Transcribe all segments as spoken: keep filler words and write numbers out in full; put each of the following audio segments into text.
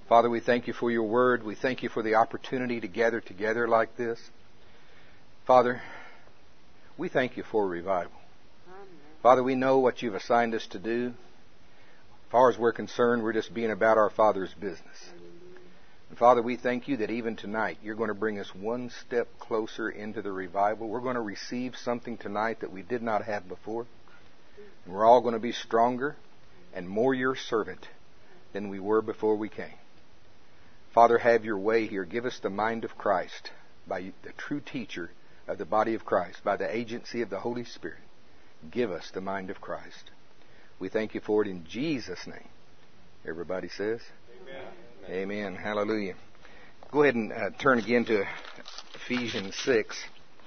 Father, we thank you for your word. We thank you for the opportunity to gather together like this. Father, we thank you for revival. Father, we know what you've assigned us to do. As far as we're concerned, we're just being about our Father's business. And Father, we thank you that even tonight you're going to bring us one step closer into the revival. We're going to receive something tonight that we did not have before. And we're all going to be stronger and more your servant than we were before we came. Father, have your way here. Give us the mind of Christ by the true teacher of the body of Christ, by the agency of the Holy Spirit. Give us the mind of Christ. We thank you for it in Jesus' name. Everybody says? Amen. Amen. Hallelujah. Go ahead and uh, turn again to Ephesians six.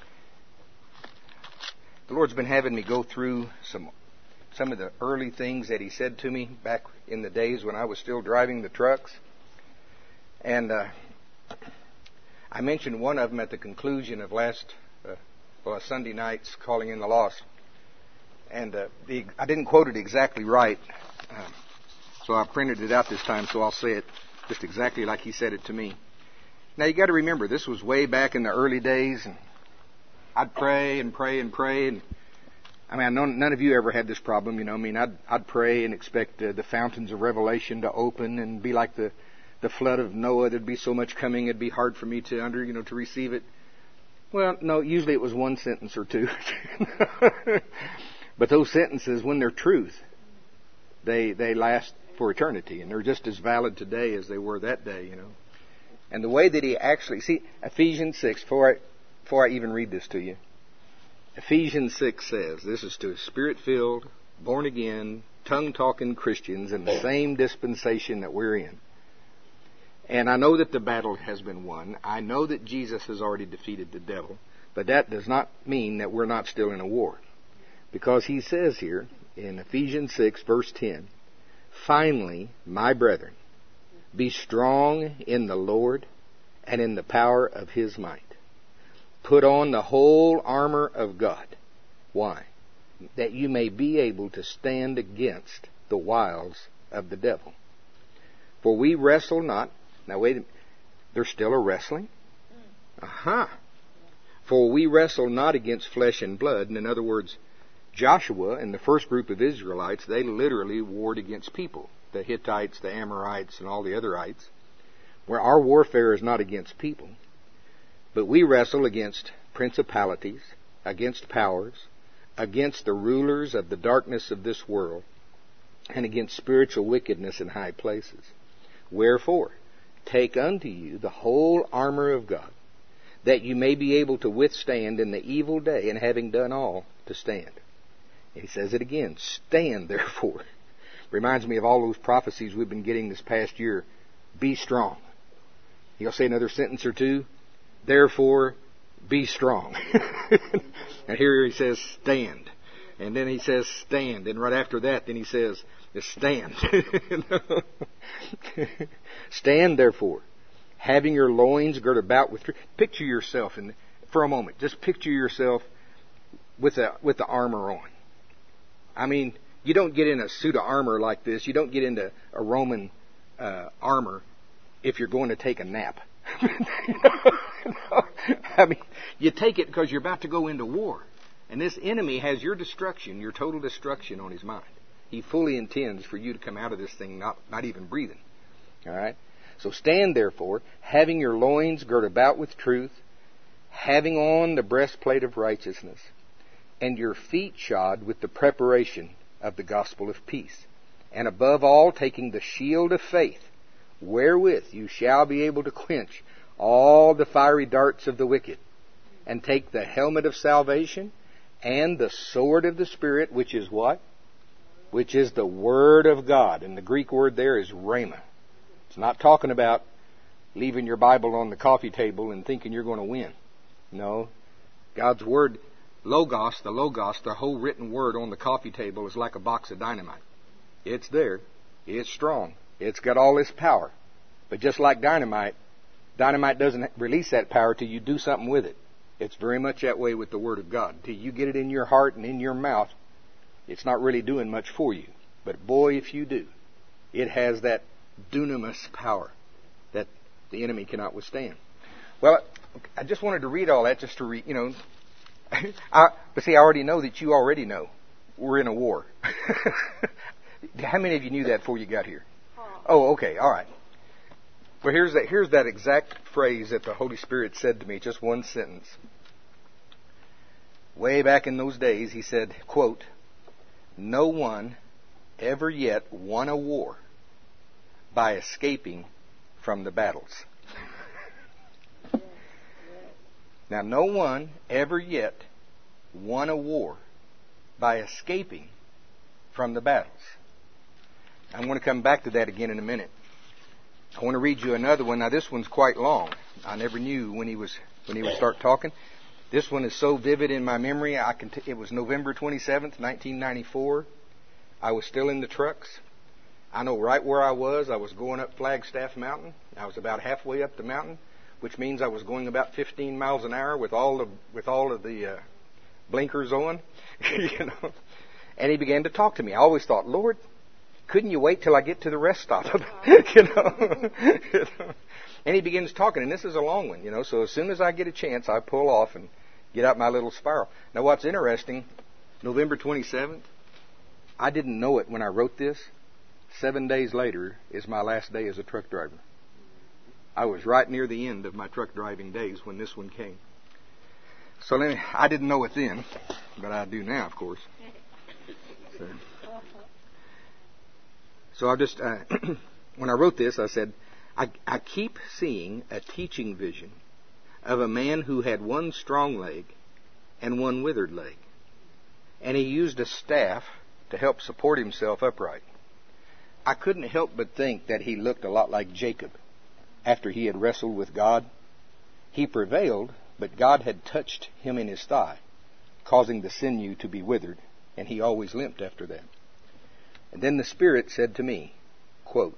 The Lord's been having me go through some some of the early things that He said to me back in the days when I was still driving the trucks. And uh, I mentioned one of them at the conclusion of last uh, well, Sunday night's Calling in the Lost. And uh, the, I didn't quote it exactly right, um, so I printed it out this time, so I'll say it just exactly like he said it to me. Now, you got to remember, this was way back in the early days, and I'd pray and pray and pray, and I mean, I know none of you ever had this problem, you know. I mean, I'd, I'd pray and expect uh, the fountains of revelation to open and be like the, the flood of Noah. There'd be so much coming, it'd be hard for me to under, you know, to receive it. Well, no, usually it was one sentence or two. But those sentences, when they're truth, they they last for eternity, and they're just as valid today as they were that day, you know. And the way that he actually, see, Ephesians six, before I, before I even read this to you, Ephesians six says, this is to Spirit-filled, born-again, tongue-talking Christians in the same dispensation that we're in. And I know that the battle has been won. I know that Jesus has already defeated the devil, but that does not mean that we're not still in a war. Because he says here in Ephesians six, verse ten, finally, my brethren, be strong in the Lord and in the power of His might. Put on the whole armor of God. Why? That you may be able to stand against the wiles of the devil. For we wrestle not. Now wait a minute. There's still a wrestling? Aha. For we wrestle not against flesh and blood. And in other words, Joshua and the first group of Israelites, they literally warred against people. The Hittites, the Amorites, and all the otherites. Where our warfare is not against people. But we wrestle against principalities, against powers, against the rulers of the darkness of this world, and against spiritual wickedness in high places. Wherefore, take unto you the whole armor of God, that you may be able to withstand in the evil day, and having done all, to stand. He says it again, stand therefore. Reminds me of all those prophecies we've been getting this past year. Be strong. He'll say another sentence or two. Therefore, be strong. And here he says, stand. And then he says, stand. And right after that, then he says, stand. Stand therefore, having your loins girt about with truth. Picture yourself, in, for a moment, just picture yourself with a, with the armor on. I mean, you don't get in a suit of armor like this. You don't get into a Roman uh, armor if you're going to take a nap. I mean, you take it because you're about to go into war. And this enemy has your destruction, your total destruction on his mind. He fully intends for you to come out of this thing not, not even breathing. All right? So stand therefore, having your loins girt about with truth, having on the breastplate of righteousness, and your feet shod with the preparation of the gospel of peace. And above all, taking the shield of faith, wherewith you shall be able to quench all the fiery darts of the wicked, and take the helmet of salvation and the sword of the Spirit, which is what? Which is the Word of God. And the Greek word there is rhema. It's not talking about leaving your Bible on the coffee table and thinking you're going to win. No. God's Word, Logos, the Logos, the whole written Word on the coffee table is like a box of dynamite. It's there. It's strong. It's got all this power. But just like dynamite, dynamite doesn't release that power till you do something with it. It's very much that way with the Word of God. Till you get it in your heart and in your mouth, it's not really doing much for you. But boy, if you do, it has that dunamis power. that the enemy cannot withstand. Well, I just wanted to read all that just to read, you know. I, but see, I already know that you already know we're in a war. How many of you knew that before you got here? Oh, okay, all right. Well, here's that, here's that exact phrase that the Holy Spirit said to me, just one sentence. Way back in those days, he said, quote, "No one ever yet won a war by escaping from the battles." Now, no one ever yet won a war by escaping from the battles. I'm going to come back to that again in a minute. I want to read you another one. Now, this one's quite long. I never knew when he was when he would start talking. This one is so vivid in my memory. I can. T- it was November twenty-seventh, nineteen ninety-four. I was still in the trucks. I know right where I was. I was going up Flagstaff Mountain. I was about halfway up the mountain, which means I was going about fifteen miles an hour with all the with all of the uh, blinkers on, you know. And he began to talk to me. I always thought, Lord, couldn't you wait till I get to the rest stop? you know? you know. And he begins talking, and this is a long one, you know. So as soon as I get a chance, I pull off and get out my little spiral. Now, what's interesting, November twenty-seventh, I didn't know it when I wrote this. Seven days later is my last day as a truck driver. I was right near the end of my truck driving days when this one came. So let me, I didn't know it then, but I do now, of course. So, so I just, uh, when I wrote this, I said, I, I keep seeing a teaching vision of a man who had one strong leg and one withered leg. And he used a staff to help support himself upright. I couldn't help but think that he looked a lot like Jacob after he had wrestled with God. He prevailed, but God had touched him in his thigh, causing the sinew to be withered, and he always limped after that. And then the Spirit said to me, quote,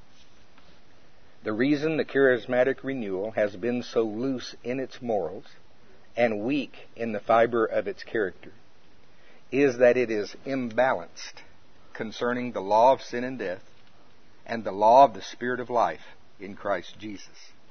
"The reason the charismatic renewal has been so loose in its morals and weak in the fiber of its character is that it is imbalanced concerning the law of sin and death and the law of the Spirit of life in Christ Jesus.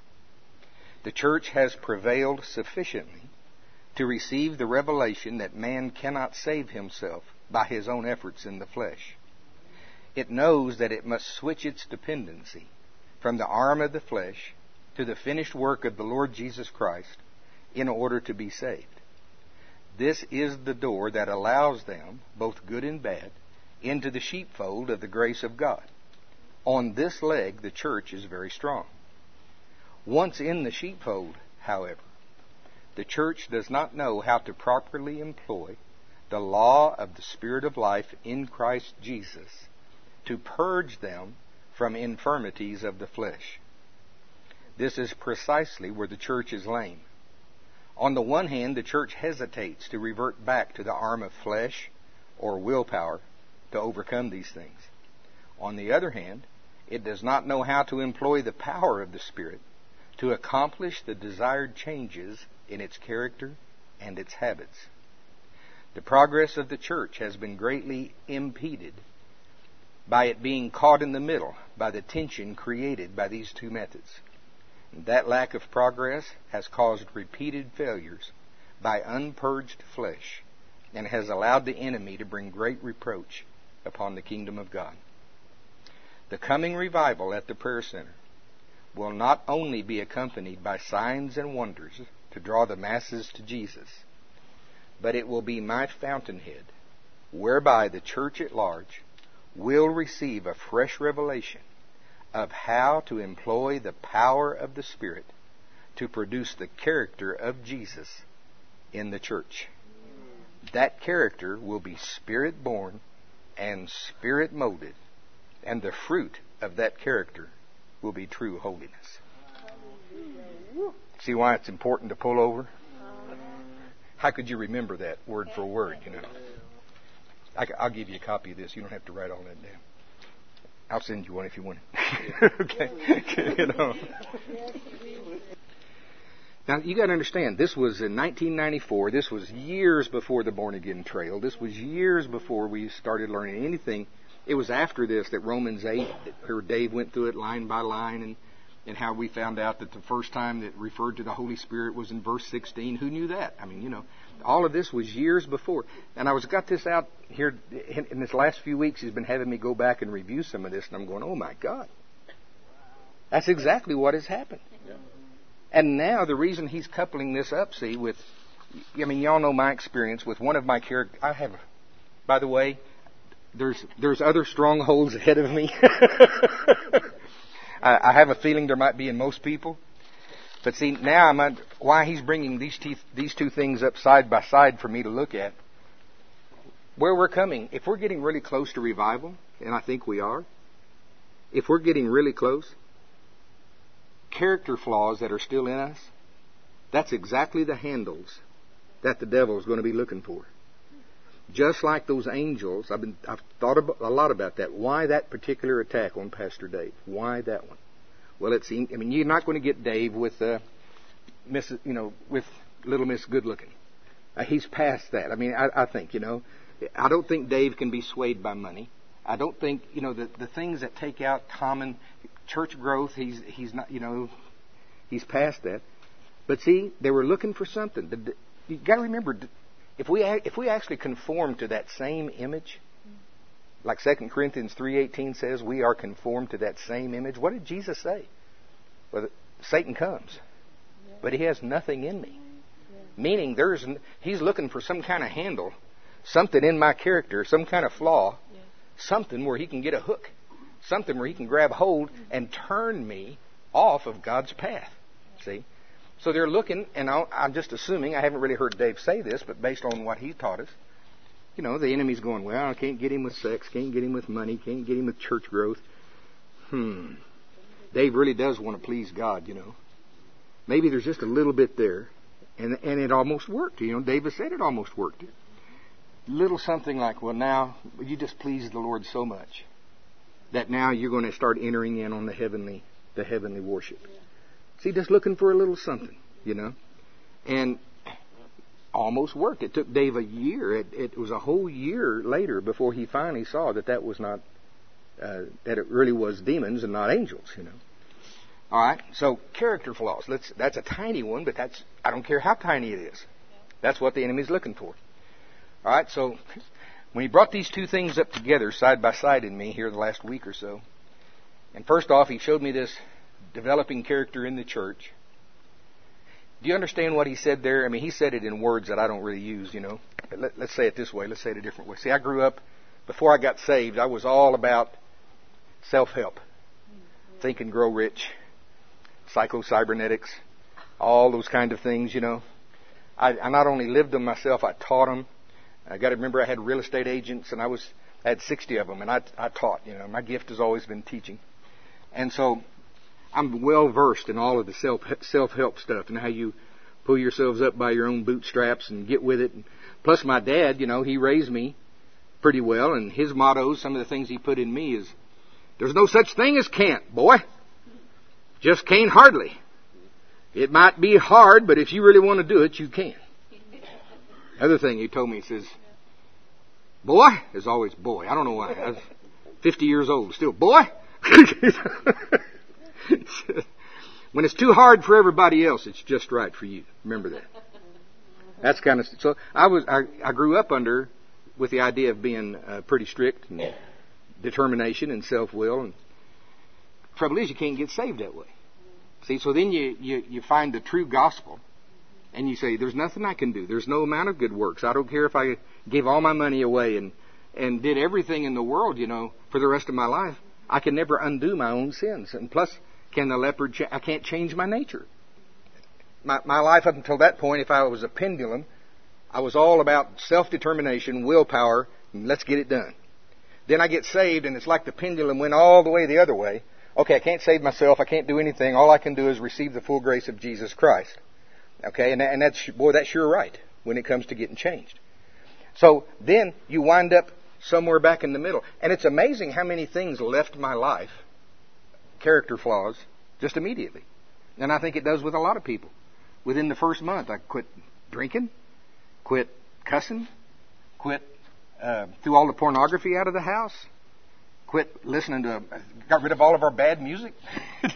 The church has prevailed sufficiently to receive the revelation that man cannot save himself by his own efforts in the flesh. It knows that it must switch its dependency from the arm of the flesh to the finished work of the Lord Jesus Christ in order to be saved. This is the door that allows them, both good and bad, into the sheepfold of the grace of God. On this leg, the church is very strong. Once in the sheepfold, however, the church does not know how to properly employ the law of the Spirit of life in Christ Jesus to purge them from infirmities of the flesh. This is precisely where the church is lame. On the one hand, the church hesitates to revert back to the arm of flesh or willpower to overcome these things. On the other hand, it does not know how to employ the power of the Spirit to accomplish the desired changes in its character and its habits. The progress of the church has been greatly impeded by it being caught in the middle by the tension created by these two methods. That lack of progress has caused repeated failures by unpurged flesh and has allowed the enemy to bring great reproach upon the kingdom of God. The coming revival at the prayer center will not only be accompanied by signs and wonders to draw the masses to Jesus, but it will be my fountainhead whereby the church at large will receive a fresh revelation of how to employ the power of the Spirit to produce the character of Jesus in the church. That character will be Spirit-born and Spirit-molded, and the fruit of that character will be true holiness. See why it's important to pull over? How could you remember that word for word, you know? I, I'll give you a copy of this. You don't have to write all that down. I'll send you one if you want it. Okay. You know. Now, you got to understand, this was in nineteen ninety-four. This was years before the Born Again Trail. This was years before we started learning anything. It was after this that Romans eight, where Dave went through it line by line, and, and how we found out that the first time that referred to the Holy Spirit was in verse sixteen. Who knew that? I mean, you know, all of this was years before. And I was got this out here in, in this last few weeks. He's been having me go back and review some of this, and I'm going, oh my God. That's exactly what has happened. Yeah. And now the reason he's coupling this up, see, with, I mean, y'all know my experience with one of my characters. I have, by the way, there's there's other strongholds ahead of me. I, I have a feeling there might be in most people. But see, now I'm under, why he's bringing these te- these two things up side by side for me to look at. Where we're coming, if we're getting really close to revival, and I think we are, if we're getting really close, character flaws that are still in us, that's exactly the handles that the devil is going to be looking for. Just like those angels, I've been I've thought about, a lot about that. Why that particular attack on Pastor Dave? Why that one? Well, it's, I mean, you're not going to get Dave with, uh, Miss, you know, with Little Miss Good Looking. Uh, he's past that. I mean, I, I think, you know, I don't think Dave can be swayed by money. I don't think, you know, the the things that take out common church growth. He's he's not, you know, he's past that. But see, they were looking for something. You got to remember, if we if we actually conform to that same image. Like Second Corinthians three eighteen says, we are conformed to that same image. What did Jesus say? Well, Satan comes, but he has nothing in me. Meaning, there's he's looking for some kind of handle, something in my character, some kind of flaw, something where he can get a hook, something where he can grab hold and turn me off of God's path. See? So they're looking, and I'll, I'm just assuming, I haven't really heard Dave say this, but based on what he taught us, you know, the enemy's going, well, I can't get him with sex, can't get him with money, can't get him with church growth. Hmm. Dave really does want to please God, you know. Maybe there's just a little bit there. And and it almost worked. You know, David said it almost worked. Little something like, well, now, you just pleased the Lord so much that now you're going to start entering in on the heavenly, the heavenly worship. See, just looking for a little something, you know. And almost worked. It took Dave a year. It, it was a whole year later before he finally saw that that was not, uh, that it really was demons and not angels, you know. All right. So character flaws. Let's. That's a tiny one, but that's. I don't care how tiny it is. That's what the enemy's looking for. All right. So when he brought these two things up together side by side in me here the last week or so, and first off, he showed me this developing character in the church. Do you understand what he said there? I mean, he said it in words that I don't really use, you know. Let, let's say it this way. Let's say it a different way. See, I grew up, before I got saved, I was all about self-help. Mm-hmm. Think and Grow Rich, psycho-cybernetics, all those kind of things, you know. I, I not only lived them myself, I taught them. I got to remember I had real estate agents, and I was I had sixty of them, and I, I taught, you know. My gift has always been teaching. And so I'm well versed in all of the self self-help stuff and how you pull yourselves up by your own bootstraps and get with it. And plus, my dad, you know, he raised me pretty well, and his mottos, some of the things he put in me is, "There's no such thing as can't, boy. Just can't hardly. It might be hard, but if you really want to do it, you can." Other thing he told me, he says, "Boy," is always boy. I don't know why. I was fifty years old, still boy. When it's too hard for everybody else, it's just right for you. Remember that. That's kind of so. I was I, I grew up under with the idea of being uh, pretty strict and determination and self-will. And trouble is, you can't get saved that way. See, so then you you you find the true gospel, and you say, "There's nothing I can do. There's no amount of good works. I don't care if I gave all my money away and and did everything in the world, you know, for the rest of my life. I can never undo my own sins. And plus, can the leopard? Cha- I can't change my nature. My my life up until that point, if I was a pendulum, I was all about self-determination, willpower, and let's get it done. Then I get saved, and it's like the pendulum went all the way the other way. Okay, I can't save myself. I can't do anything. All I can do is receive the full grace of Jesus Christ. Okay, and, and that's boy, that's sure right when it comes to getting changed. So then you wind up somewhere back in the middle. And it's amazing how many things left my life, character flaws, just immediately. And I think it does with a lot of people. Within the first month, I quit drinking, quit cussing, quit, uh, threw all the pornography out of the house, quit listening to, got rid of all of our bad music.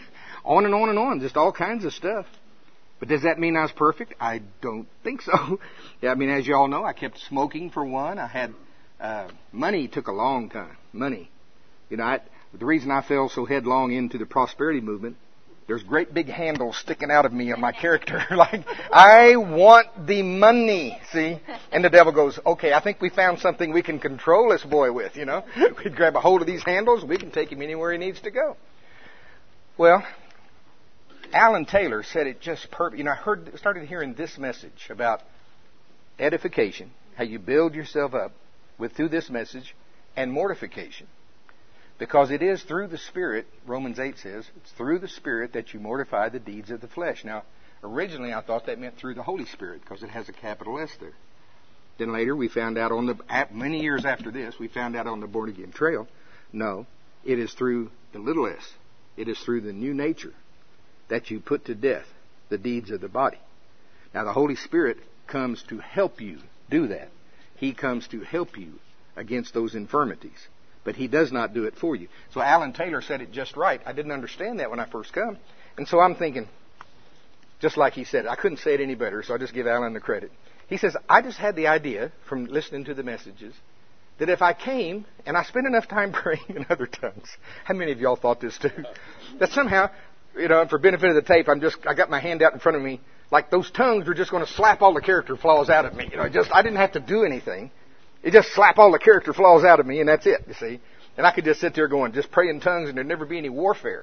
On and on and on, just all kinds of stuff. But does that mean I was perfect? I don't think so. Yeah, I mean, as you all know, I kept smoking for one. I had uh, money took a long time. Money, you know, I, the reason I fell so headlong into the prosperity movement. There's great big handles sticking out of me on my character. Like, I want the money, see? And the devil goes, okay, I think we found something we can control this boy with, you know? We'd grab a hold of these handles, we can take him anywhere he needs to go. Well, Alan Taylor said it just perfect. You know, I heard, started hearing this message about edification, how you build yourself up with through this message, and mortification. Because it is through the Spirit, Romans eight says, it's through the Spirit that you mortify the deeds of the flesh. Now, originally I thought that meant through the Holy Spirit, because it has a capital S there. Then later we found out on the, many years after this, we found out on the Born Again Trail, no, it is through the little s. It is through the new nature that you put to death the deeds of the body. Now, the Holy Spirit comes to help you do that. He comes to help you against those infirmities. But He does not do it for you. So Alan Taylor said it just right. I didn't understand that when I first come. And so I'm thinking, just like he said, I couldn't say it any better, so I'll just give Alan the credit. He says, I just had the idea from listening to the messages that if I came and I spent enough time praying in other tongues, how many of y'all thought this too? That somehow, you know, for benefit of the tape, I'm just, I got my hand out in front of me, like those tongues were just going to slap all the character flaws out of me. You know, just, I didn't have to do anything. It just slap all the character flaws out of me, and that's it, you see. And I could just sit there going, just pray in tongues, and there'd never be any warfare.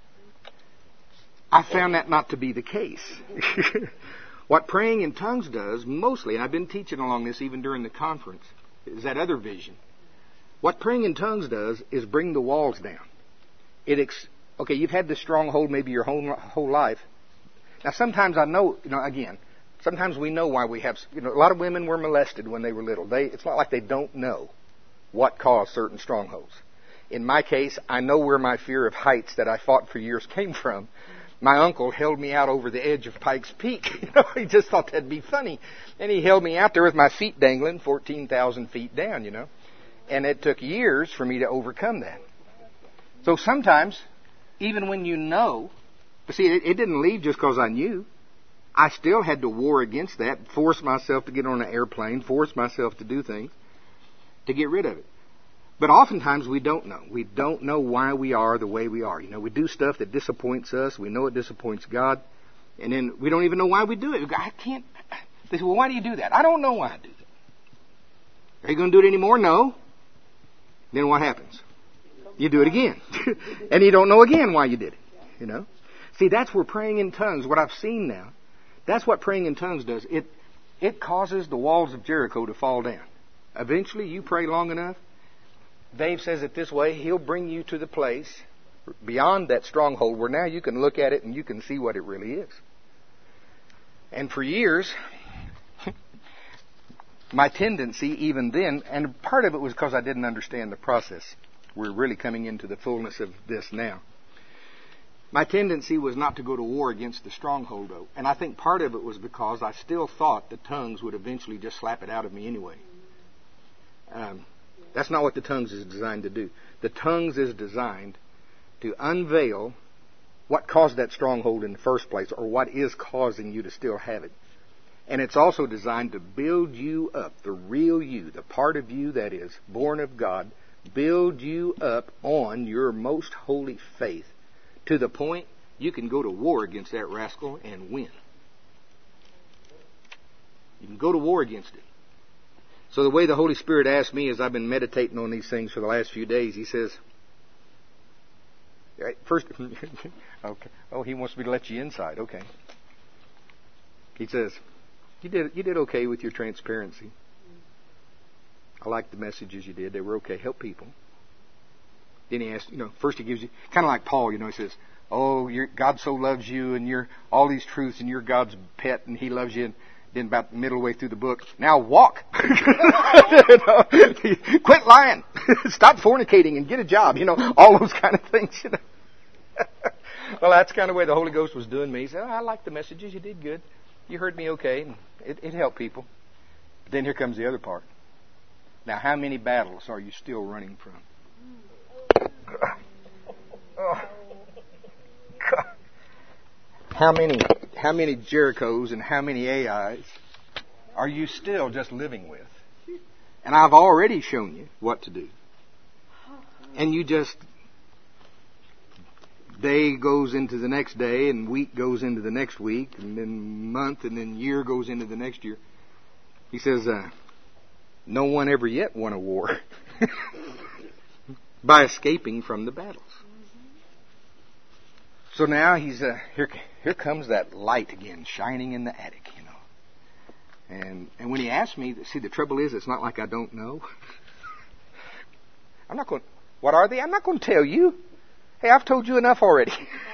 I found that not to be the case. What praying in tongues does, mostly, and I've been teaching along this even during the conference, is that other vision. What praying in tongues does is bring the walls down. It ex- okay, you've had this stronghold maybe your whole whole life. Now, sometimes I know, you know, again, sometimes we know why we have, you know, a lot of women were molested when they were little. They, it's not like they don't know what caused certain strongholds. In my case, I know where my fear of heights that I fought for years came from. My uncle held me out over the edge of Pikes Peak. You know, he just thought that'd be funny. And he held me out there with my feet dangling fourteen thousand feet down, you know. And it took years for me to overcome that. So sometimes, even when you know, but see, it, it didn't leave just because I knew. I still had to war against that, force myself to get on an airplane, force myself to do things to get rid of it. But oftentimes we don't know. We don't know why we are the way we are. You know, we do stuff that disappoints us. We know it disappoints God. And then we don't even know why we do it. I can't. They say, well, why do you do that? I don't know why I do that. Are you going to do it anymore? No. Then what happens? You do it again. And you don't know again why you did it. You know? See, that's where praying in tongues, what I've seen now, that's what praying in tongues does. It it causes the walls of Jericho to fall down. Eventually, you pray long enough, Dave says it this way, He'll bring you to the place beyond that stronghold where now you can look at it and you can see what it really is. And for years, my tendency even then, and part of it was because I didn't understand the process. We're really coming into the fullness of this now. My tendency was not to go to war against the stronghold, though. And I think part of it was because I still thought the tongues would eventually just slap it out of me anyway. Um, that's not what the tongues is designed to do. The tongues is designed to unveil what caused that stronghold in the first place, or what is causing you to still have it. And it's also designed to build you up, the real you, the part of you that is born of God, build you up on your most holy faith to the point you can go to war against that rascal and win. You can go to war against it. So the way the Holy Spirit asked me as I've been meditating on these things for the last few days, He says, first, okay, oh, He wants me to let you inside, okay. He says, you did, you did okay with your transparency. I liked the messages you did. They were okay. Help people. Then He asked, you know, first He gives you, kind of like Paul, you know, He says, oh, you're, God so loves you and you're all these truths and you're God's pet and He loves you. And then about the middle way through the book, now walk. You know, quit lying. Stop fornicating and get a job. You know, all those kind of things, you know. Well, that's kind of the way the Holy Ghost was doing me. He said, oh, I like the messages. You did good. You heard me okay. It, it helped people. But then here comes the other part. Now, how many battles are you still running from? Oh. God. how many how many Jerichos and how many Ai's are you still just living with? And I've already shown you what to do. And you just, day goes into the next day, and week goes into the next week, and then month, and then year goes into the next year. He says, uh, no one ever yet won a war by escaping from the battles. So now he's uh, here. Here comes that light again, shining in the attic, you know. And and when he asked me, see, the trouble is, it's not like I don't know. I'm not going. What are they? I'm not going to tell you. Hey, I've told you enough already.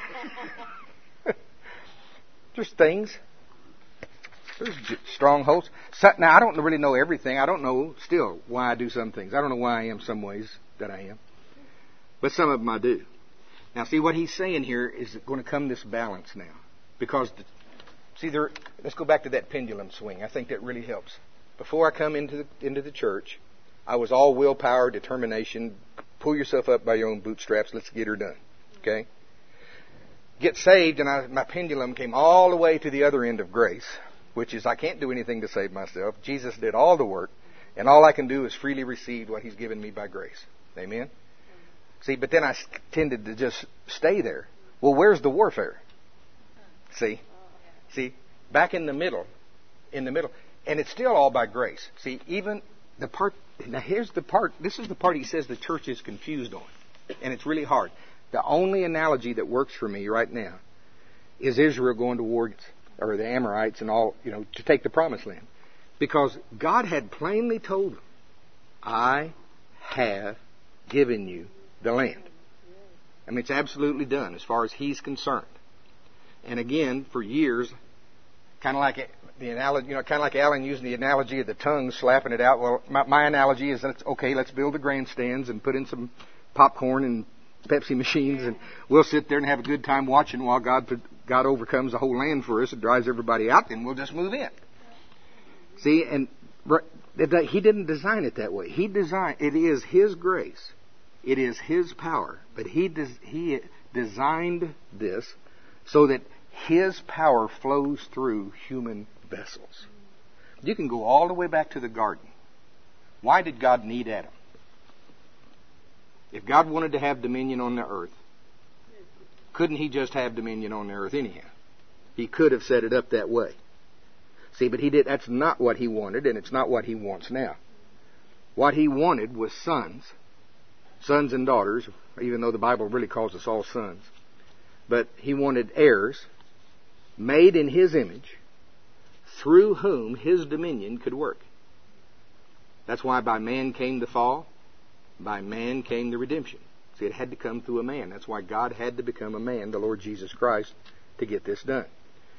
There's things. There's strongholds. So, now I don't really know everything. I don't know still why I do some things. I don't know why I am some ways that I am, but some of them I do. Now, see, what he's saying here is going to come this balance now. Because, the, see, there, let's go back to that pendulum swing. I think that really helps. Before I come into the, into the church, I was all willpower, determination, pull yourself up by your own bootstraps, let's get her done. Okay? Get saved, and I, my pendulum came all the way to the other end of grace, which is I can't do anything to save myself. Jesus did all the work, and all I can do is freely receive what He's given me by grace. Amen? See, but then I tended to just stay there. Well, where's the warfare? See? See? Back in the middle. In the middle. And it's still all by grace. See, even the part... Now, here's the part... This is the part he says the church is confused on. And it's really hard. The only analogy that works for me right now is Israel going to war, or the Amorites and all, you know, to take the promised land. Because God had plainly told them, I have given you the land. I mean, it's absolutely done as far as He's concerned. And again, for years, kind of like the analogy, you know, kind of like Alan using the analogy of the tongue, slapping it out. Well, my, my analogy is that, okay, let's build the grandstands and put in some popcorn and Pepsi machines, and we'll sit there and have a good time watching while God God overcomes the whole land for us and drives everybody out, and we'll just move in. See, and He didn't design it that way. He designed, it is His grace. It is His power. But He des, He designed this so that His power flows through human vessels. You can go all the way back to the garden. Why did God need Adam? If God wanted to have dominion on the earth, couldn't He just have dominion on the earth anyhow? He could have set it up that way. See, but He did. That's not what He wanted, and it's not what He wants now. What He wanted was sons. Sons and daughters, even though the Bible really calls us all sons. But He wanted heirs, made in His image, through whom His dominion could work. That's why by man came the fall, by man came the redemption. See, it had to come through a man. That's why God had to become a man, the Lord Jesus Christ, to get this done.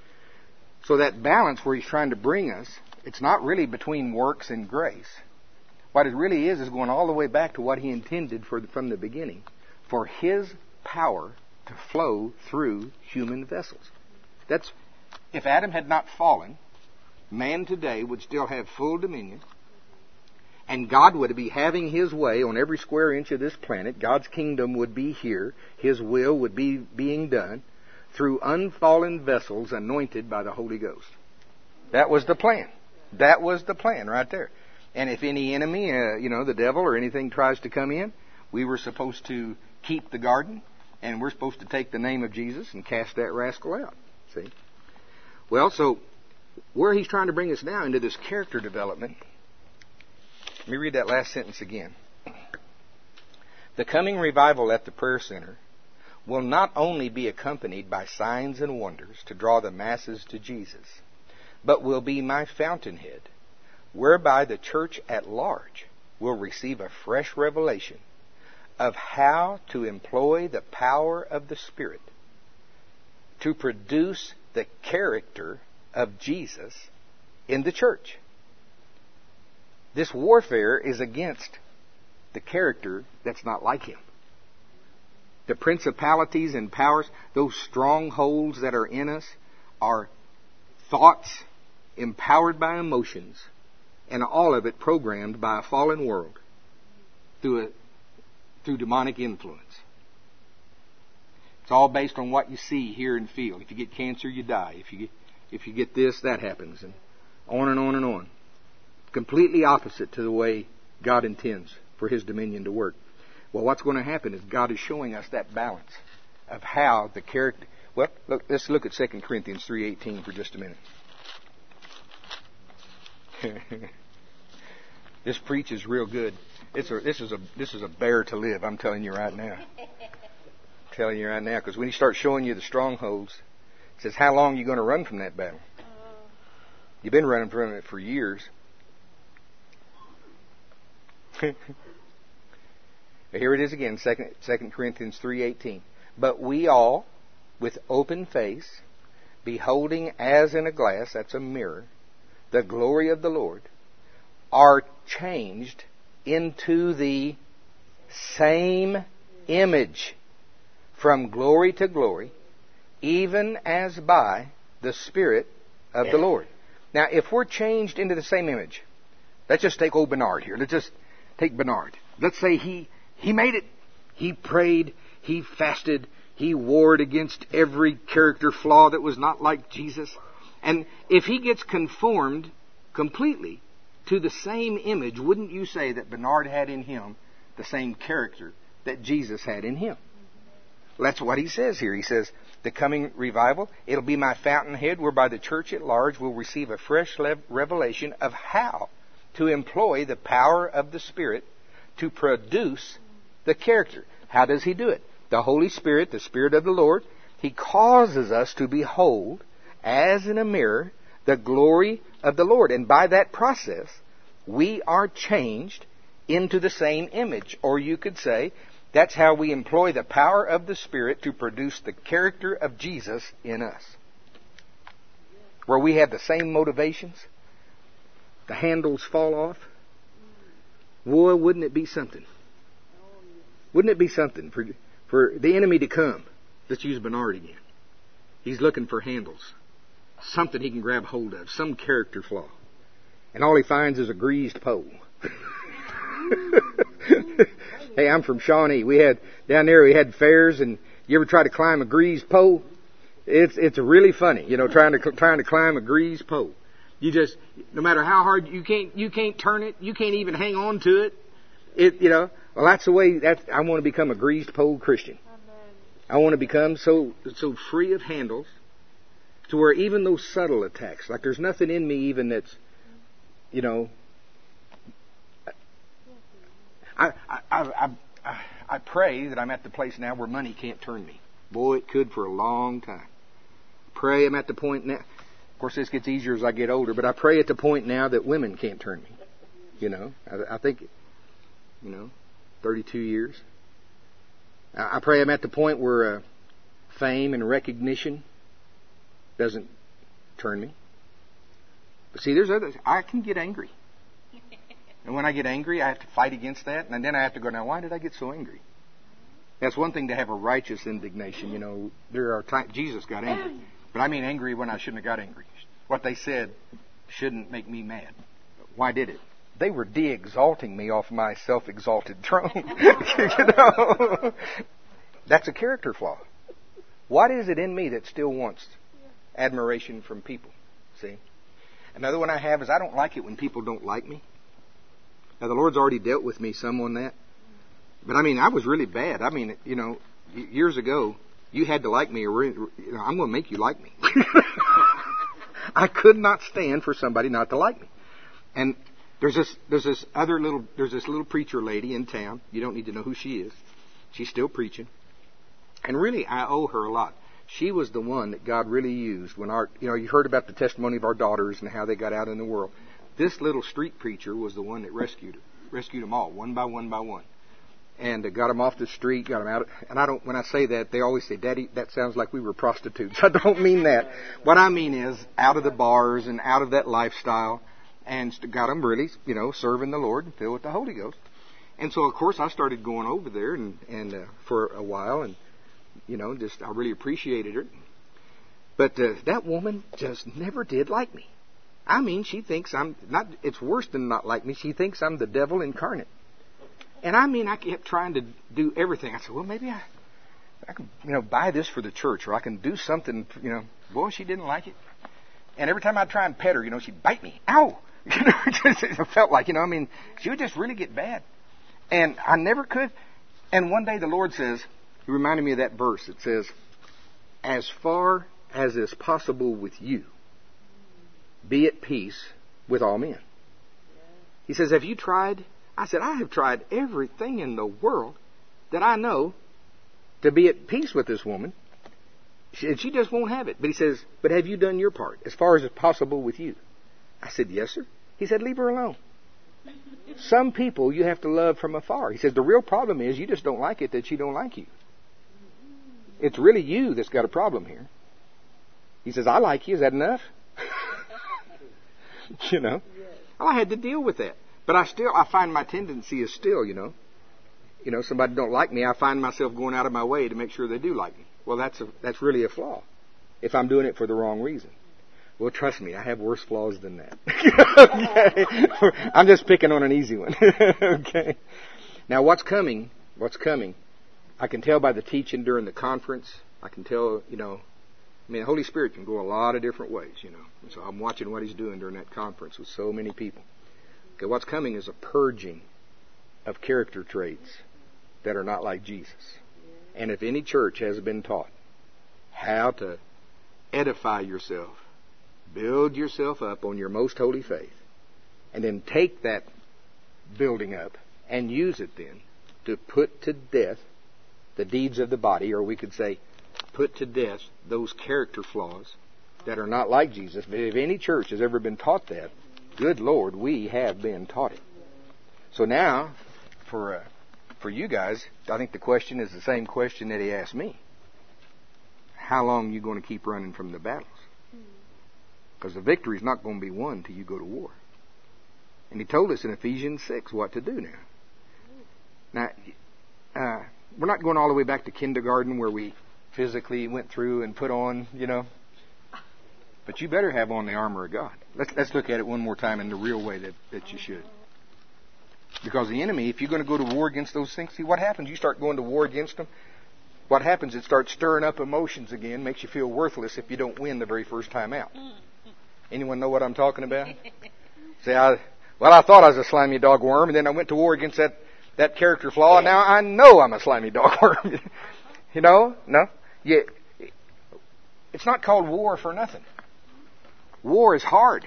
So that balance where He's trying to bring us, it's not really between works and grace. What it really is is going all the way back to what He intended for the, from the beginning, for His power to flow through human vessels. That's if Adam had not fallen, man today would still have full dominion, and God would be having His way on every square inch of this planet. God's kingdom would be here. His will would be being done through unfallen vessels anointed by the Holy Ghost. That was the plan. That was the plan right there. And if any enemy, uh, you know, the devil or anything tries to come in, we were supposed to keep the garden, and we're supposed to take the name of Jesus and cast that rascal out. See? Well, so where He's trying to bring us now into this character development, let me read that last sentence again. The coming revival at the prayer center will not only be accompanied by signs and wonders to draw the masses to Jesus, but will be my fountainhead, whereby the church at large will receive a fresh revelation of how to employ the power of the Spirit to produce the character of Jesus in the church. This warfare is against the character that's not like Him. The principalities and powers, those strongholds that are in us, are thoughts empowered by emotions, and all of it programmed by a fallen world through a, through demonic influence. It's all based on what you see, hear, and feel. If you get cancer, you die. If you get, if you get this, that happens. And on and on and on. Completely opposite to the way God intends for His dominion to work. Well, what's going to happen is God is showing us that balance of how the character... Well, look, let's look at Second Corinthians three eighteen for just a minute. This preach is real good. It's a, this is a this is a bear to live. I'm telling you right now. I'm telling you right now, because when He starts showing you the strongholds, it says, "How long are you going to run from that battle? You've been running from it for years." Here it is again, Second Corinthians three eighteen. "But we all, with open face, beholding as in a glass," that's a mirror, "the glory of the Lord, are changed into the same image, from glory to glory, even as by the Spirit of the Lord." Now, if we're changed into the same image, let's just take old Bernard here. Let's just take Bernard. Let's say he, he made it. He prayed. He fasted. He warred against every character flaw that was not like Jesus. And if he gets conformed completely to the same image, wouldn't you say that Bernard had in him the same character that Jesus had in him? Well, that's what he says here. He says, the coming revival, it'll be my fountainhead whereby the church at large will receive a fresh revelation of how to employ the power of the Spirit to produce the character. How does He do it? The Holy Spirit, the Spirit of the Lord, He causes us to behold, as in a mirror, the glory of the Lord. And by that process, we are changed into the same image. Or you could say, that's how we employ the power of the Spirit to produce the character of Jesus in us. Where we have the same motivations, the handles fall off. Boy, wouldn't it be something? Wouldn't it be something for, for the enemy to come? Let's use Bernard again. He's looking for handles. Something he can grab hold of. Some character flaw. And all he finds is a greased pole. Hey, I'm from Shawnee. We had, down there we had fairs, and you ever try to climb a greased pole? It's, it's really funny, you know, trying to, trying to climb a greased pole. You just, no matter how hard, you can't, you can't turn it. You can't even hang on to it. It, you know, well, that's the way, that's, I want to become a greased pole Christian. I want to become so, so free of handles to where even those subtle attacks, like there's nothing in me even that's, you know, I, I, I, I, I pray that I'm at the place now where money can't turn me. Boy, it could for a long time. Pray I'm at the point now. Of course, this gets easier as I get older, but I pray at the point now that women can't turn me. You know, I, I think, you know, thirty-two years. I, I pray I'm at the point where uh, fame and recognition doesn't turn me. But see, there's others. I can get angry. And when I get angry, I have to fight against that. And then I have to go, now, why did I get so angry? That's one thing to have a righteous indignation. You know, there are times Jesus got angry. But I mean angry when I shouldn't have got angry. What they said shouldn't make me mad. Why did it? They were de-exalting me off my self-exalted throne. You know? That's a character flaw. What is it in me that still wants admiration from people? See? Another one I have is I don't like it when people don't like me. Now, the Lord's already dealt with me some on that. But, I mean, I was really bad. I mean, you know, years ago, you had to like me or you know, I'm going to make you like me. I could not stand for somebody not to like me. And there's this there's this other little there's this little preacher lady in town. You don't need to know who she is. She's still preaching. And really, I owe her a lot. She was the one that God really used when our, you know, you heard about the testimony of our daughters and how they got out in the world. This little street preacher was the one that rescued her, rescued them all, one by one by one, and uh, got them off the street, got them out. And I don't, when I say that, they always say, "Daddy, that sounds like we were prostitutes." I don't mean that. What I mean is out of the bars and out of that lifestyle, and got them really, you know, serving the Lord and filled with the Holy Ghost. And so, of course, I started going over there and and uh, for a while, and you know, just I really appreciated her. But uh, that woman just never did like me. I mean, she thinks I'm not, it's worse than not like me. She thinks I'm the devil incarnate. And I mean, I kept trying to do everything. I said, well, maybe I, I can, you know, buy this for the church, or I can do something, you know. Boy, she didn't like it. And every time I'd try and pet her, you know, she'd bite me. Ow! You know, it, just, it felt like, you know, I mean, she would just really get bad. And I never could. And one day the Lord says, He reminded me of that verse. It says, as far as is possible with you, be at peace with all men. He says, have you tried? I said, I have tried everything in the world that I know to be at peace with this woman. She, she just won't have it. But he says, but have you done your part as far as is possible with you? I said, yes, sir. He said, leave her alone. Some people you have to love from afar. He says, the real problem is you just don't like it that she don't like you. It's really you that's got a problem here. He says, I like you. Is that enough? You know? Well, I had to deal with that. But I still, I find my tendency is still, you know, you know, somebody don't like me, I find myself going out of my way to make sure they do like me. Well, that's a, that's really a flaw if I'm doing it for the wrong reason. Well, trust me, I have worse flaws than that. Okay. I'm just picking on an easy one. Okay. Now, what's coming, what's coming, I can tell by the teaching during the conference. I can tell, you know, I mean, the Holy Spirit can go a lot of different ways, you know. And so I'm watching what He's doing during that conference with so many people. Okay, what's coming is a purging of character traits that are not like Jesus. And if any church has been taught how to edify yourself, build yourself up on your most holy faith, and then take that building up and use it then to put to death the deeds of the body, or we could say, put to death those character flaws that are not like Jesus. But if any church has ever been taught that, good Lord, we have been taught it. So now, for uh, for you guys, I think the question is the same question that He asked me. How long are you going to keep running from the battles? Because the victory is not going to be won till you go to war. And He told us in Ephesians six what to do now. Now, uh, we're not going all the way back to kindergarten where we physically went through and put on, you know. But you better have on the armor of God. Let's, let's look at it one more time in the real way that, that you should. Because the enemy, if you're going to go to war against those things, see what happens? You start going to war against them. What happens? It starts stirring up emotions again, makes you feel worthless if you don't win the very first time out. Anyone know what I'm talking about? Say, I, well, I thought I was a slimy dog worm, and then I went to war against that, that character flaw, and now I know I'm a slimy dog worm. You know? No? Yeah. It's not called war for nothing. War is hard.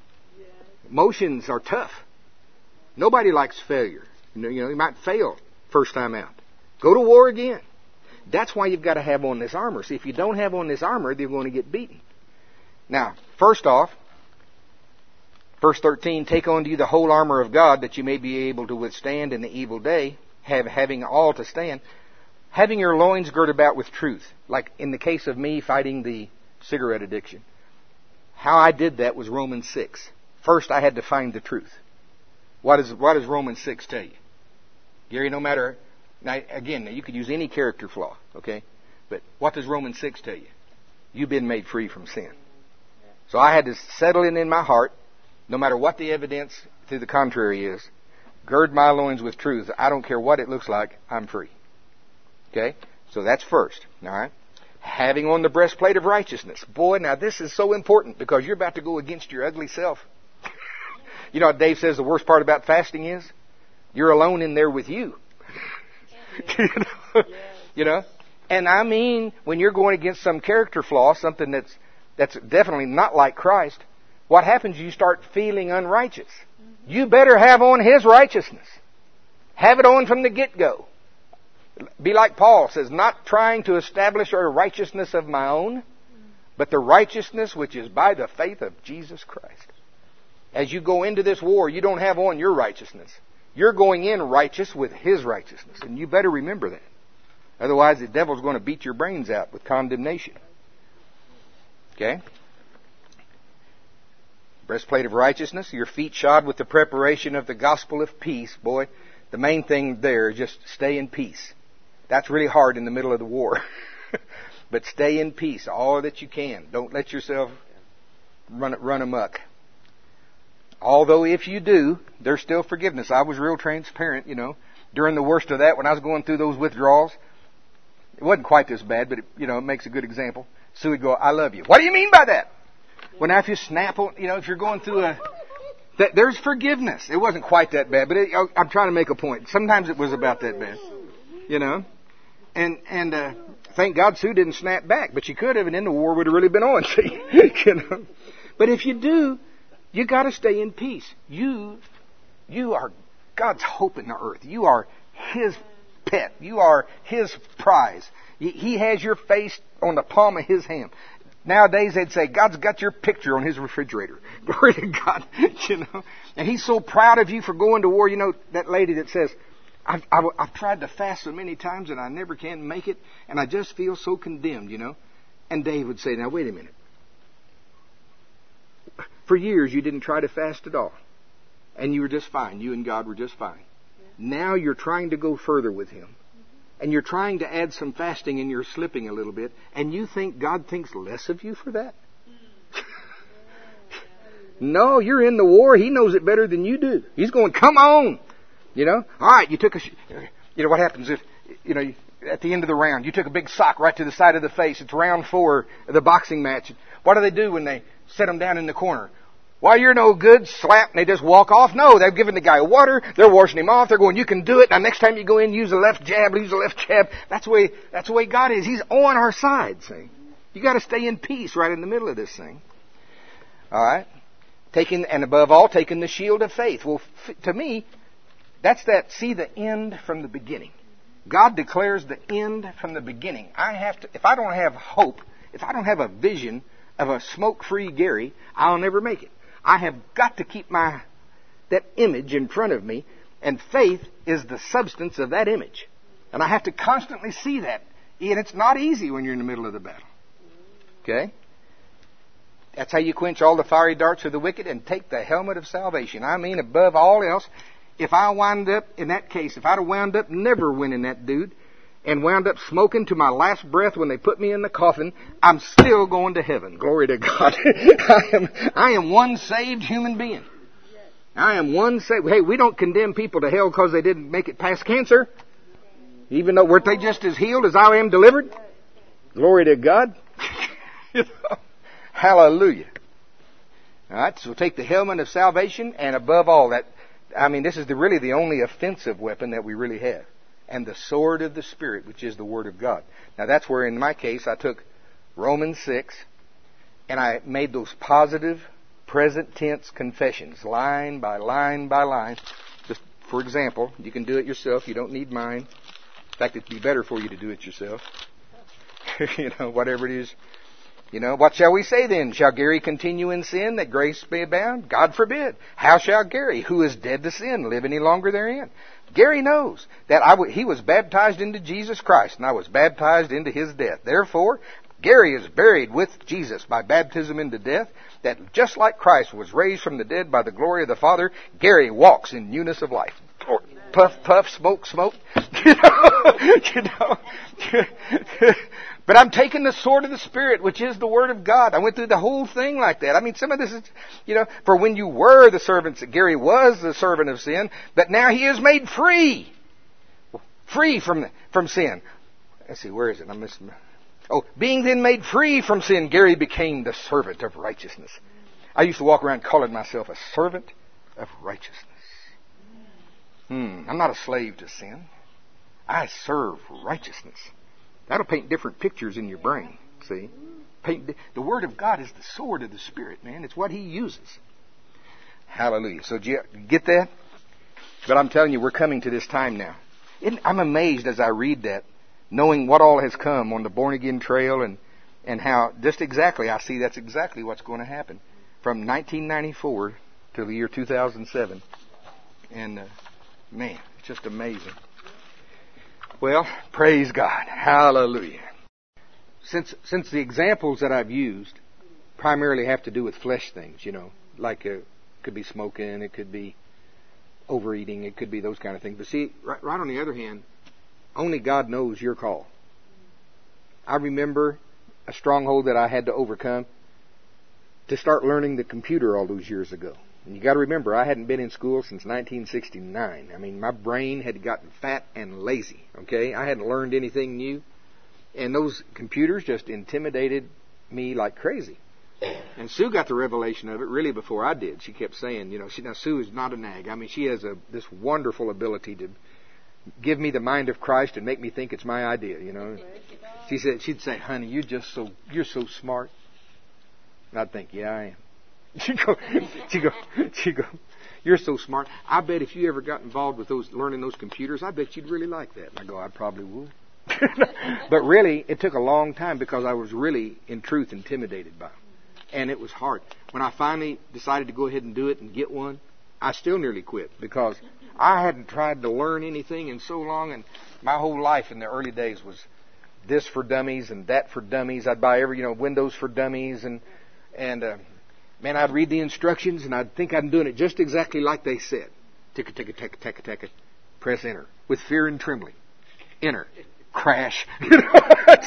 Emotions are tough. Nobody likes failure. You know, you know, you might fail first time out. Go to war again. That's why you've got to have on this armor. See, if you don't have on this armor, they're going to get beaten. Now, first off, verse thirteen, take unto you the whole armor of God, that you may be able to withstand in the evil day, have, having all to stand, having your loins girded about with truth. Like in the case of me fighting the cigarette addiction. How I did that was Romans six. First, I had to find the truth. What, is, what does Romans six tell you? Gary, no matter... Now, again, you could use any character flaw, okay? But what does Romans six tell you? You've been made free from sin. So I had to settle it in my heart, no matter what the evidence to the contrary is, gird my loins with truth. I don't care what it looks like, I'm free. Okay? So that's first, all right? Having on the breastplate of righteousness. Boy, now this is so important because you're about to go against your ugly self. You know what Dave says the worst part about fasting is? You're alone in there with you. you, know? You know? And I mean, when you're going against some character flaw, something that's that's definitely not like Christ, what happens? You start feeling unrighteous. Mm-hmm. You better have on His righteousness. Have it on from the get-go. Be like Paul says, not trying to establish a righteousness of my own, but the righteousness which is by the faith of Jesus Christ. As you go into this war, you don't have on your righteousness. You're going in righteous with His righteousness. And you better remember that. Otherwise, the devil's going to beat your brains out with condemnation. Okay? Breastplate of righteousness, your feet shod with the preparation of the gospel of peace. Boy, the main thing there is just stay in peace. That's really hard in the middle of the war. But stay in peace all that you can. Don't let yourself run run amok. Although if you do, there's still forgiveness. I was real transparent, you know. During the worst of that, when I was going through those withdrawals, It wasn't quite this bad, but it, you know, it makes a good example. Sue would go, I love you. What do you mean by that? Well, now if you snap on, you know, if you're going through a, that, there's forgiveness. It wasn't quite that bad, but it, I'm trying to make a point. Sometimes it was about that bad, you know. And, and, uh, thank God Sue didn't snap back, but she could have, and then the war would have really been on, see, you know. But if you do, you gotta stay in peace. You, you are God's hope in the earth. You are His pet. You are His prize. He has your face on the palm of His hand. Nowadays they'd say, God's got your picture on His refrigerator. Glory to God. You know, and He's so proud of you for going to war. You know, that lady that says, I've, I've, I've tried to fast so many times and I never can make it, and I just feel so condemned, you know. And Dave would say, now wait a minute. For years you didn't try to fast at all. And you were just fine. You and God were just fine. Now you're trying to go further with Him. And you're trying to add some fasting and you're slipping a little bit. And you think God thinks less of you for that? No, you're in the war. He knows it better than you do. He's going, come on. You know? All right, you took a... Sh- you know, what happens if, you know, at the end of the round, you took a big sock right to the side of the face. It's round four of the boxing match. What do they do when they set them down in the corner? Why, you're no good, slap, and they just walk off? No, they're giving the guy water, they're washing him off, they're going, you can do it. Now next time you go in, use the left jab, use the left jab. That's the way, that's the way God is. He's on our side, see. You gotta stay in peace right in the middle of this thing. Alright? Taking, and above all, taking the shield of faith. Well, f- to me, that's that, see the end from the beginning. God declares the end from the beginning. I have to, if I don't have hope, if I don't have a vision of a smoke-free Gary, I'll never make it. I have got to keep my that image in front of me, and faith is the substance of that image. And I have to constantly see that. And it's not easy when you're in the middle of the battle. Okay? That's how you quench all the fiery darts of the wicked and take the helmet of salvation. I mean, above all else, if I wind up, in that case, if I'd have wound up never winning that dude, and wound up smoking to my last breath when they put me in the coffin, I'm still going to heaven. Glory to God. I am, I am one saved human being. I am one saved. Hey, we don't condemn people to hell because they didn't make it past cancer. Even though, weren't they just as healed as I am delivered? Glory to God. You know? Hallelujah. Alright, so take the helmet of salvation, and above all that, I mean, this is the, really the only offensive weapon that we really have. And the sword of the Spirit, which is the Word of God. Now that's where, in my case, I took Romans six, and I made those positive, present tense confessions, line by line by line. Just for example, you can do it yourself. You don't need mine. In fact, it'd be better for you to do it yourself. You know, whatever it is. You know, what shall we say then? Shall Gary continue in sin that grace may abound? God forbid. How shall Gary, who is dead to sin, live any longer therein? Gary knows that I w- he was baptized into Jesus Christ, and I was baptized into His death. Therefore, Gary is buried with Jesus by baptism into death, that just like Christ was raised from the dead by the glory of the Father, Gary walks in newness of life. Puff, puff, smoke, smoke. You know, you know. But I'm taking the sword of the Spirit, which is the Word of God. I went through the whole thing like that. I mean, some of this is, you know, for when you were the servants, Gary was the servant of sin, but now he is made free. Free from, from sin. Let's see, where is it? I missed. Oh, being then made free from sin, Gary became the servant of righteousness. I used to walk around calling myself a servant of righteousness. Hmm, I'm not a slave to sin. I serve righteousness. That'll paint different pictures in your brain, see? Paint, the Word of God is the sword of the Spirit, man. It's what He uses. Hallelujah. So do you get that? But I'm telling you, we're coming to this time now. It, I'm amazed as I read that, knowing what all has come on the born-again trail, and, and how just exactly, I see that's exactly what's going to happen. From nineteen ninety-four to the year two thousand seven. And, uh, man, it's just amazing. Well, praise God. Hallelujah. Since since the examples that I've used primarily have to do with flesh things, you know, like uh, it could be smoking, it could be overeating, it could be those kind of things. But see, right, right on the other hand, only God knows your call. I remember a stronghold that I had to overcome to start learning the computer all those years ago. And you got to remember, I hadn't been in school since nineteen sixty-nine. I mean, my brain had gotten fat and lazy, okay? I hadn't learned anything new. And those computers just intimidated me like crazy. And Sue got the revelation of it really before I did. She kept saying, you know, she, now Sue is not a nag. I mean, she has a this wonderful ability to give me the mind of Christ and make me think it's my idea, you know. She said, she'd say, honey, you're just so, you're so smart. And I'd think, yeah, I am. She'd go, she'd go, she'd go, you're so smart. I bet if you ever got involved with those, learning those computers, I bet you'd really like that. And I go, I probably would. But really, it took a long time because I was really, in truth, intimidated by them. And it was hard. When I finally decided to go ahead and do it and get one, I still nearly quit because I hadn't tried to learn anything in so long, and my whole life in the early days was this for dummies and that for dummies. I'd buy every, you know, Windows for dummies, and and uh, man, I'd read the instructions and I'd think I'm doing it just exactly like they said. Ticka ticka ticka ticka ticka, press enter with fear and trembling. Enter, crash. You know,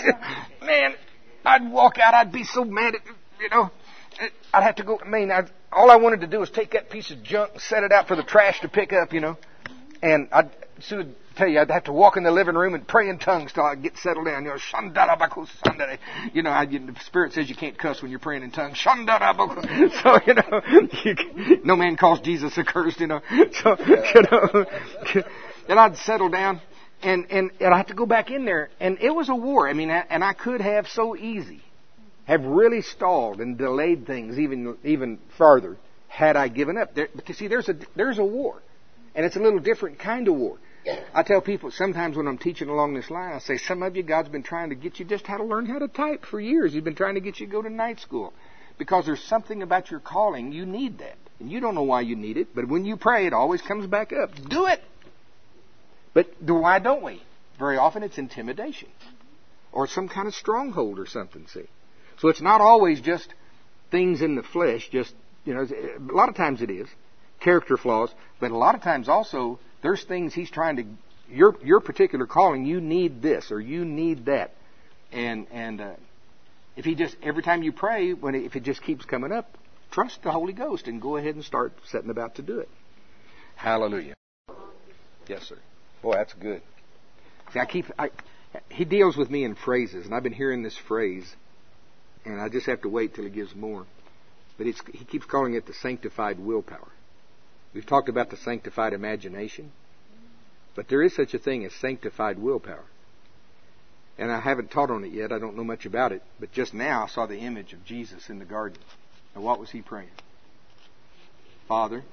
man, I'd walk out. I'd be so mad at. You know, I'd have to go. I mean, I'd, all I wanted to do was take that piece of junk and set it out for the trash to pick up. You know, and I'd Sue would tell you I'd have to walk in the living room and pray in tongues till I get settled down. You know, shandarabaku sandare. You know, I, the Spirit says you can't cuss when you're praying in tongues. Shandarabaku. So you know, you, no man calls Jesus accursed. You know, so you know, and I'd settle down, and and and I have to go back in there, and it was a war. I mean, and I could have so easy. Have really stalled and delayed things even even farther had I given up. There, because see, there's a there's a war, and it's a little different kind of war. I tell people sometimes when I'm teaching along this line, I say, some of you, God's been trying to get you just how to learn how to type for years. He's been trying to get you to go to night school because there's something about your calling. You need that, and you don't know why you need it, but when you pray, it always comes back up. Do it. But why don't we? Very often it's intimidation or some kind of stronghold or something. See. So it's not always just things in the flesh, just, you know, a lot of times it is, character flaws, but a lot of times also there's things he's trying to, your your particular calling, you need this or you need that. And and uh, if he just, every time you pray, when it, if it just keeps coming up, trust the Holy Ghost and go ahead and start setting about to do it. Hallelujah. Yes, sir. Boy, that's good. See, I keep, I, he deals with me in phrases, and I've been hearing this phrase. And I just have to wait till he gives more. But it's, he keeps calling it the sanctified willpower. We've talked about the sanctified imagination. But there is such a thing as sanctified willpower. And I haven't taught on it yet. I don't know much about it. But just now I saw the image of Jesus in the garden. And what was he praying? Father,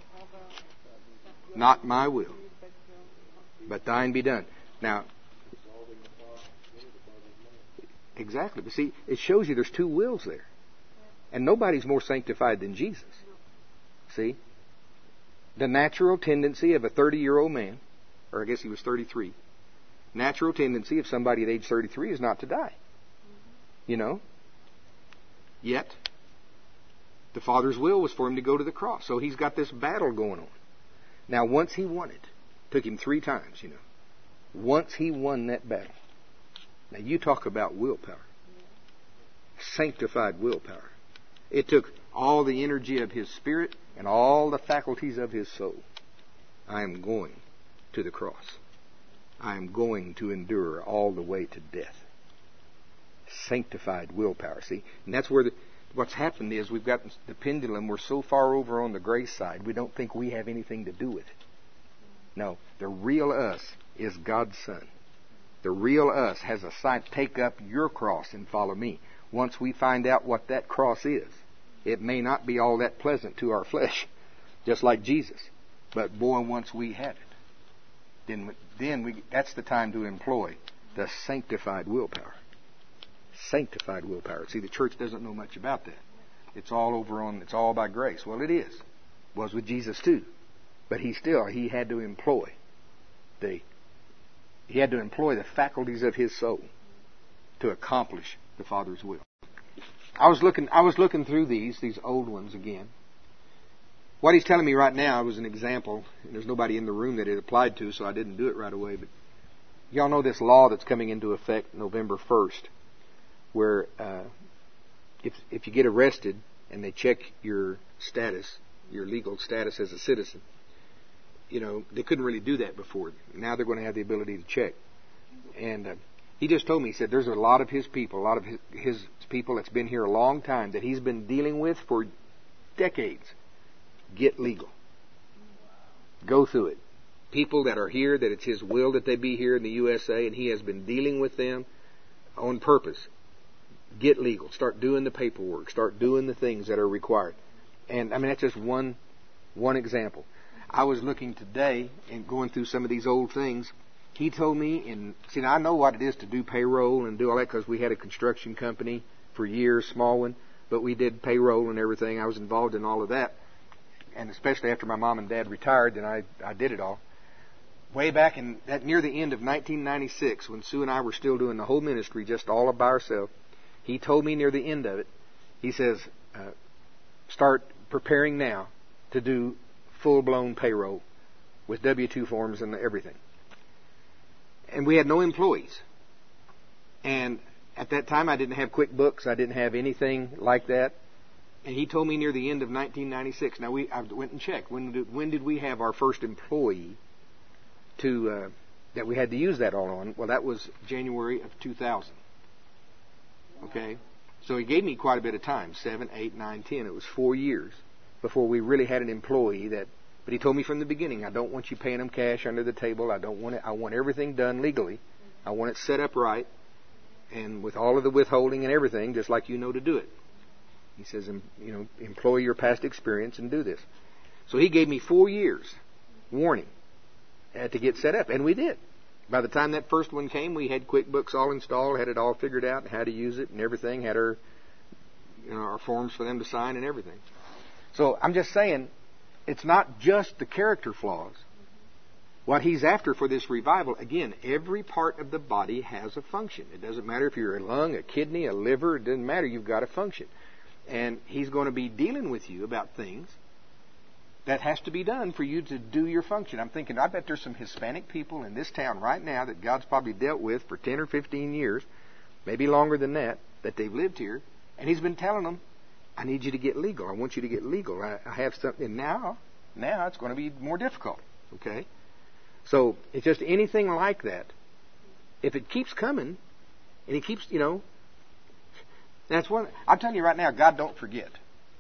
not my will, but thine be done. Now, exactly. But see, it shows you there's two wills there. And nobody's more sanctified than Jesus. See? The natural tendency of a thirty-year-old man, or I guess he was thirty-three, natural tendency of somebody at age thirty-three is not to die. You know? Yet, the Father's will was for him to go to the cross. So he's got this battle going on. Now, once he won it, took him three times, you know. Once he won that battle, now you talk about willpower. Sanctified willpower. It took all the energy of his spirit and all the faculties of his soul. I am going to the cross. I am going to endure all the way to death. Sanctified willpower. See? And that's where the, what's happened is we've got the pendulum. We're so far over on the grace side, we don't think we have anything to do with it. No. The real us is God's Son. The real us has a sign, take up your cross and follow me. Once we find out what that cross is, it may not be all that pleasant to our flesh, just like Jesus. But boy, once we have it, then, then we, that's the time to employ the sanctified willpower. Sanctified willpower. See, the church doesn't know much about that. It's all over on, it's all by grace. Well, it is. It was with Jesus too. But he still, he had to employ the He had to employ the faculties of his soul to accomplish the Father's will. I was looking, I was looking through these, these old ones again. What he's telling me right now was an example, and there's nobody in the room that it applied to, so I didn't do it right away. But y'all know this law that's coming into effect November first, where uh, if if you get arrested and they check your status, your legal status as a citizen, you know, they couldn't really do that before. Now they're going to have the ability to check. And uh, He just told me, he said, there's a lot of his people, a lot of his, his people that's been here a long time that he's been dealing with for decades. Get legal. Go through it. People that are here, that it's his will that they be here in the U S A, and he has been dealing with them on purpose. Get legal. Start doing the paperwork. Start doing the things that are required. And, I mean, that's just one one example. I was looking today and going through some of these old things. He told me, in, see, now I know what it is to do payroll and do all that because we had a construction company for years, small one, but we did payroll and everything. I was involved in all of that. And especially after my mom and dad retired, then I, I did it all. Way back in at near the end of nineteen ninety-six, when Sue and I were still doing the whole ministry just all by ourselves, he told me near the end of it, he says, uh, start preparing now to do full-blown payroll with W two forms and everything. And we had no employees. And at that time, I didn't have QuickBooks. I didn't have anything like that. And he told me near the end of nineteen ninety-six. Now, we I went and checked. When did, when did we have our first employee to uh, that we had to use that all on? Well, that was January of two thousand. Okay? So he gave me quite a bit of time, seven, eight, nine, ten. It was four years before we really had an employee that... But he told me from the beginning, I don't want you paying them cash under the table. I don't want it. I want everything done legally. I want it set up right, and with all of the withholding and everything, just like you know to do it. He says, you know, employ your past experience and do this. So he gave me four years warning uh, to get set up, and we did. By the time that first one came, we had QuickBooks all installed, had it all figured out, and how to use it and everything. Had our, you know, our forms for them to sign and everything. So I'm just saying, it's not just the character flaws. What he's after for this revival, again, every part of the body has a function. It doesn't matter if you're a lung, a kidney, a liver. It doesn't matter. You've got a function. And he's going to be dealing with you about things that has to be done for you to do your function. I'm thinking, I bet there's some Hispanic people in this town right now that God's probably dealt with for ten or fifteen years, maybe longer than that, that they've lived here. And he's been telling them, I need you to get legal. I want you to get legal. I, I have something. And now, now it's going to be more difficult. Okay? So it's just anything like that. If it keeps coming, and he keeps, you know, that's one. I'm telling you right now, God don't forget.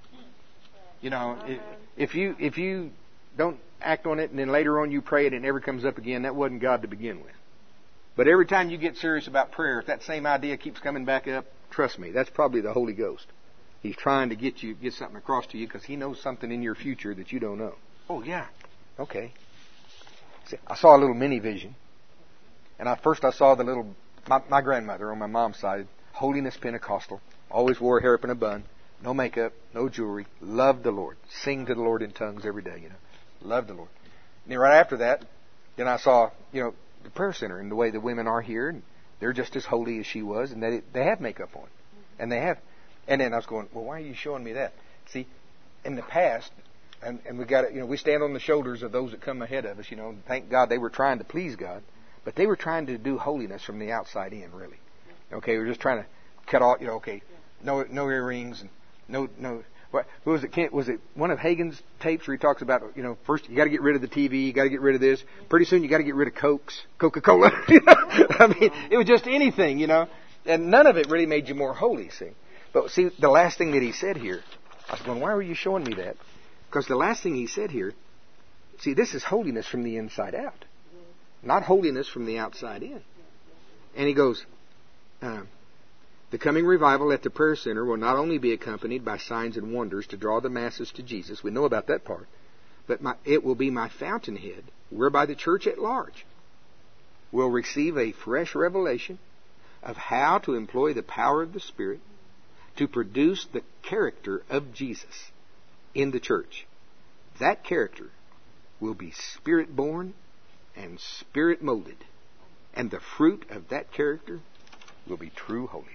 You know, if, if you if you don't act on it and then later on you pray it and it never comes up again, that wasn't God to begin with. But every time you get serious about prayer, if that same idea keeps coming back up, trust me, that's probably the Holy Ghost. He's trying to get you get something across to you because He knows something in your future that you don't know. Oh yeah, okay. See, I saw a little mini vision, and I first I saw the little my, my grandmother on my mom's side, Holiness Pentecostal. Always wore hair up in a bun, no makeup, no jewelry, loved the Lord, sing to the Lord in tongues every day, you know, loved the Lord. And then right after that, then I saw, you know, the prayer center and the way the women are here, and they're just as holy as she was, and they they have makeup on, and they have, and then I was going, well, why are you showing me that? See, in the past, and and we got to, you know, we stand on the shoulders of those that come ahead of us, you know, and thank God they were trying to please God, but they were trying to do holiness from the outside in, really. Okay, we were just trying to cut off, you know, okay. No, no earrings, and no, no. What who was it? Kent, was it one of Hagin's tapes where he talks about, you know, first you got to get rid of the T V, you got to get rid of this. Pretty soon you got to get rid of Cokes, Coca-Cola. You know? I mean, it was just anything, you know, and none of it really made you more holy. See, but see, the last thing that he said here, I was going, why were you showing me that? Because the last thing he said here, see, this is holiness from the inside out, not holiness from the outside in. And he goes. Um, The coming revival at the prayer center will not only be accompanied by signs and wonders to draw the masses to Jesus, we know about that part, but my, it will be my fountainhead, whereby the church at large will receive a fresh revelation of how to employ the power of the Spirit to produce the character of Jesus in the church. That character will be Spirit-born and Spirit-molded, and the fruit of that character will be true holiness.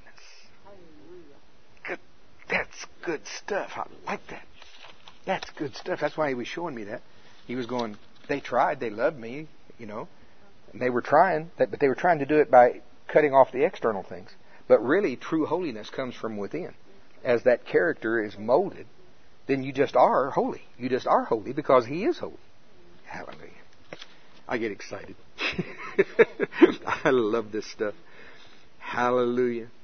Good. That's good stuff. I like that. That's good stuff. That's why he was showing me that. He was going, they tried, they loved me, you know, and they were trying, but they were trying to do it by cutting off the external things. But really, true holiness comes from within. As that character is molded, then you just are holy. You just are holy because He is holy. Hallelujah. I get excited. I love this stuff. Hallelujah.